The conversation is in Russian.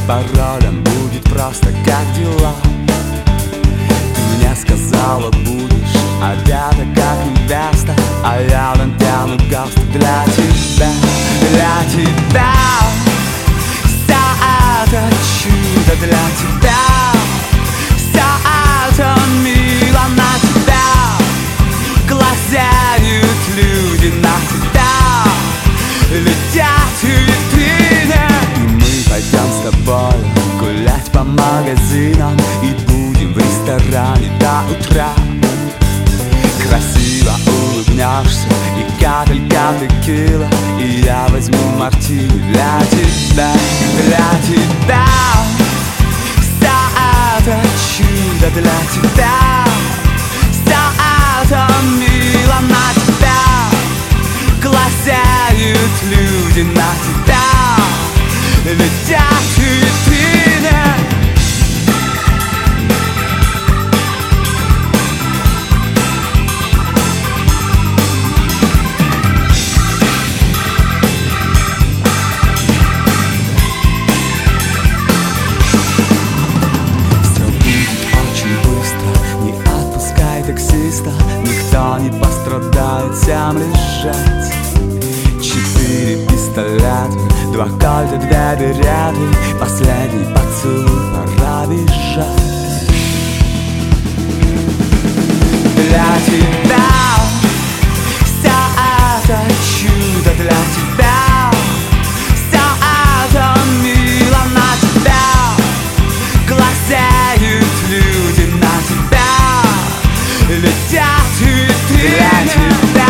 паролем будет просто как дела. Ты мне сказала, будешь одета как невеста, а я натяну галстук для тебя, для тебя. Все это чудо для тебя, все это мило на тебя. Глазеют люди на тебя, летят витрины. И мы пойдем с тобой гулять по магазинам и будем в ресторане до утра. Красиво улыбнешься и капелька текила, и я возьму мартини для тебя, для тебя. Все это чудо для тебя, все это мило на тебя. Глазеют люди на тебя, летят витрины. Таксиста, никто не пострадает, всем лежать. 4 пистолета, 2 кольта, 2 береты, последний поцелуй, пора бежать. Для тебя все это чудо, для тебя все это мило на тебя. Глазеют люди на тебя, летят витрины.